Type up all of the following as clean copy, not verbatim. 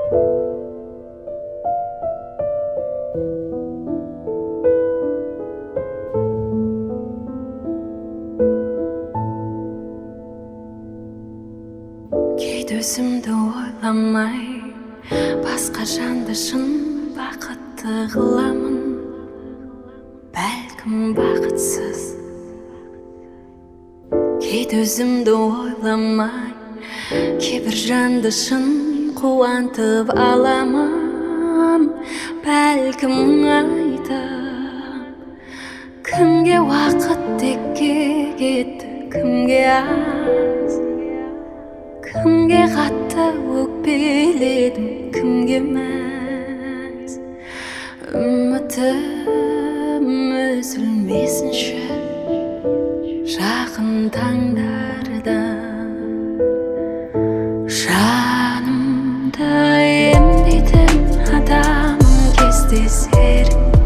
Кейде өзімді ойламай басқа жанды шын бақытты қыламын. Бәлкім бақытсыз. Кейде өзімді ойламай кейбір жанды шын қуантып аламын. Бәлкім айтам, кімге уақыт текке кетті, кімге аз, кімге қатты өкпеледім, кімге мәз. Үмітім үзілмесінші жақын таңдарда, жанымды емдейтін адамым кездесер.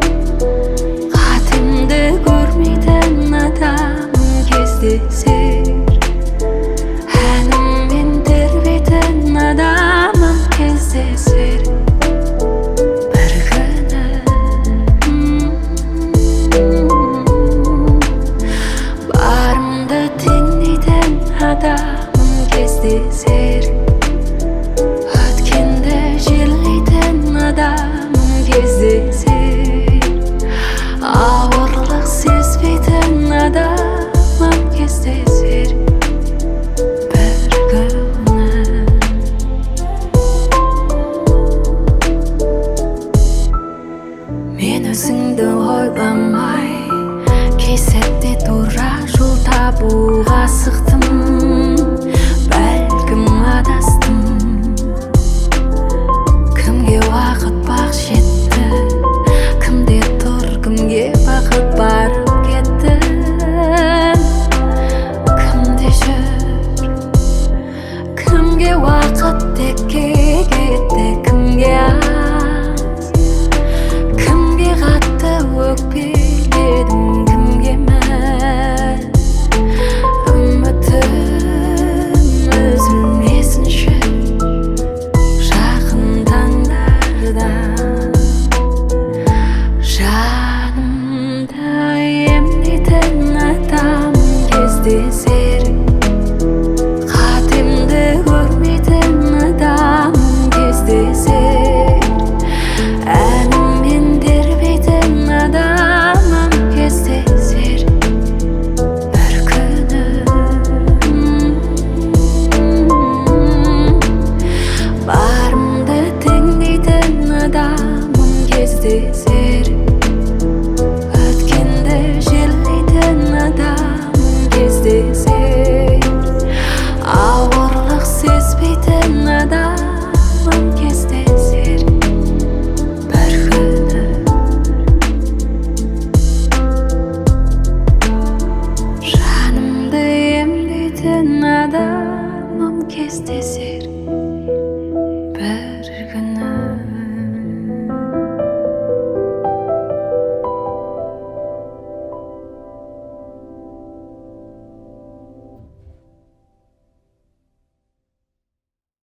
Қатымды көрмейтін адамым кездесер. Әніммен тербейтін адамым кездесер. Бір күні барымды теңдейтін адамым кездесер. Өткенді жерлейтін адамым кездесер. Ауырлық сезбейтін адамым кездесер. Бір күні мен өзіңді ойламай кей сәтте тура жол табуға асықтым. Бәлкім адастым. Кімге уақыт бақ жетті, кімде тұр, кімге бақыт барып кетті, кімде жүр, кімге уақыт текке кетті.